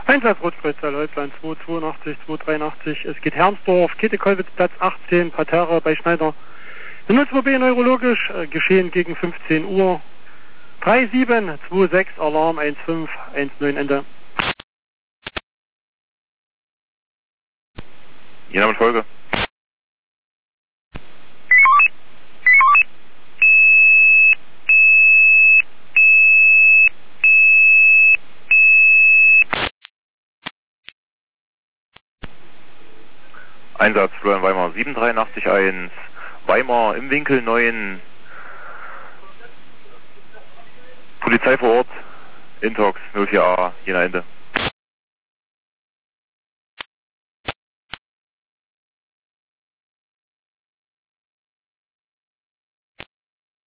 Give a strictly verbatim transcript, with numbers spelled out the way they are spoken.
Einsatz Rotkreuzzahl Häuptland zwei zweiundachtzig, zwei dreiundachtzig. Es geht Hermsdorf, Käthe-Kollwitz-Platz achtzehn, Parterre bei Schneider. null zwei B neurologisch, äh, geschehen gegen fünfzehn Uhr. drei sieben zwei sechs, Alarm eins fünf eins neun, Ende. Ihr Name Folge. Einsatz Florian Weimar sieben drei acht eins, Weimar im Winkel neun, Polizei vor Ort, Intox null vier A, Jena Ende.